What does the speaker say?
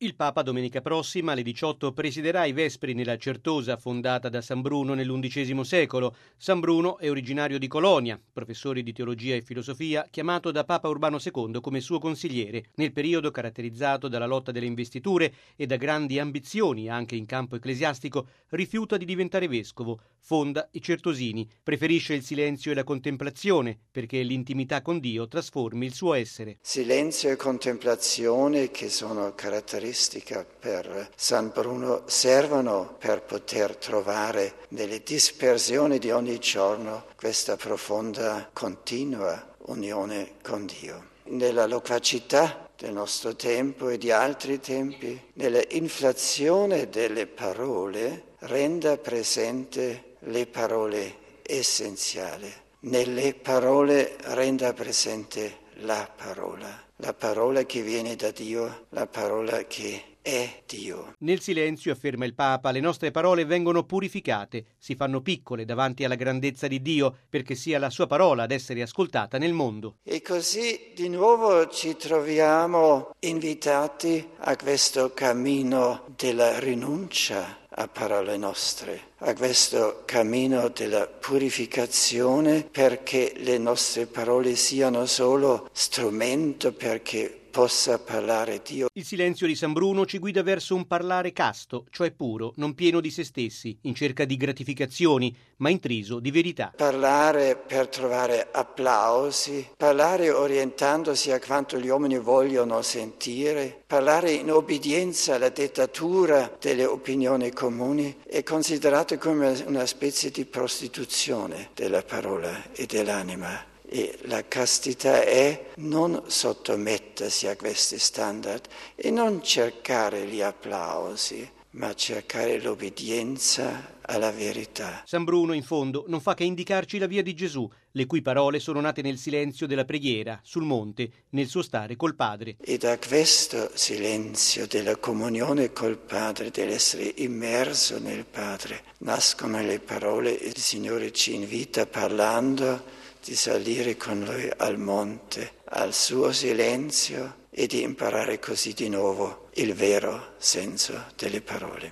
Il Papa domenica prossima alle 18 presiderà i Vespri nella Certosa fondata da San Bruno nell'undicesimo secolo. San Bruno è originario di Colonia, professore di teologia e filosofia, chiamato da Papa Urbano II come suo consigliere. Nel periodo caratterizzato dalla lotta delle investiture e da grandi ambizioni anche in campo ecclesiastico, rifiuta di diventare vescovo, fonda i Certosini, preferisce il silenzio e la contemplazione perché l'intimità con Dio trasformi il suo essere. Silenzio e contemplazione, che sono caratteristiche per San Bruno, servono per poter trovare nelle dispersioni di ogni giorno questa profonda, continua unione con Dio. Nella loquacità del nostro tempo e di altri tempi, nella inflazione delle parole, renda presente le parole essenziali. Nelle parole renda presente la parola che viene da Dio, la parola che è Dio. Nel silenzio, afferma il Papa, le nostre parole vengono purificate, si fanno piccole davanti alla grandezza di Dio, perché sia la sua parola ad essere ascoltata nel mondo. E così di nuovo ci troviamo invitati a questo cammino della rinuncia a parole nostre, a questo cammino della purificazione, perché le nostre parole siano solo strumento perché possa parlare Dio. Il silenzio di San Bruno ci guida verso un parlare casto, cioè puro, non pieno di se stessi, in cerca di gratificazioni, ma intriso di verità. Parlare per trovare applausi, parlare orientandosi a quanto gli uomini vogliono sentire, parlare in obbedienza alla dettatura delle opinioni comuni è considerato come una specie di prostituzione della parola e dell'anima. E la castità è non sottomettersi a questi standard e non cercare gli applausi, ma cercare l'obbedienza alla verità. San Bruno, in fondo, non fa che indicarci la via di Gesù, le cui parole sono nate nel silenzio della preghiera, sul monte, nel suo stare col Padre. E da questo silenzio della comunione col Padre, dell'essere immerso nel Padre, nascono le parole e il Signore ci invita parlando di salire con Lui al monte, al suo silenzio e di imparare così di nuovo il vero senso delle parole.